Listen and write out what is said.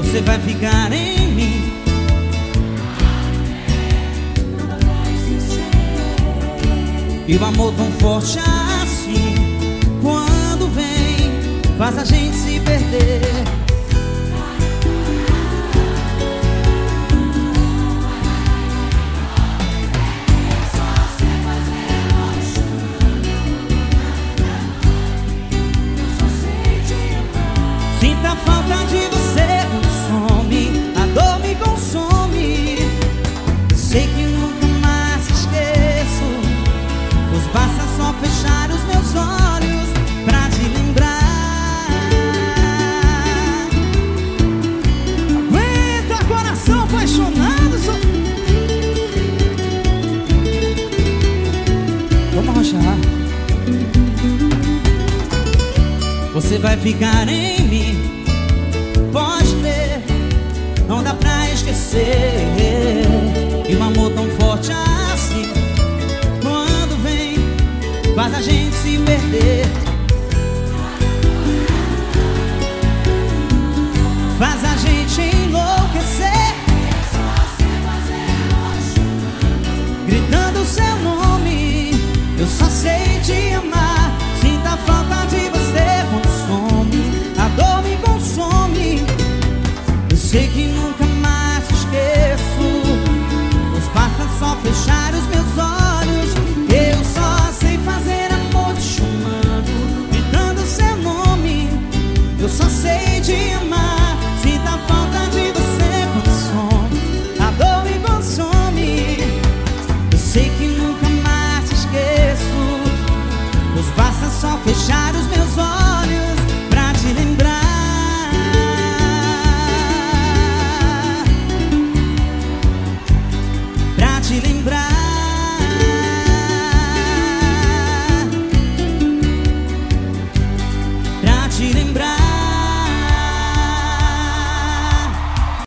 Você vai ficar em mim. E o amor tão forte assim, quando vem, faz a gente se perder. Sinta a falta de você, consome, a dor me consome. Sei que nunca mais te esqueço, pois basta só fechar os meus olhos pra te lembrar. Aguenta, coração apaixonado. Vamos arrochar. Você vai ficar em mim, pode ter, não dá pra esquecer. E um amor tão forte assim, quando vem, faz a gente se perder. Faz a gente enlouquecer, gritando seu nome. Eu só sei te amar. Sinta a falta de você, consome, a dor me consome. Eu sei que nunca mais te esqueço, pois basta só fechar os meus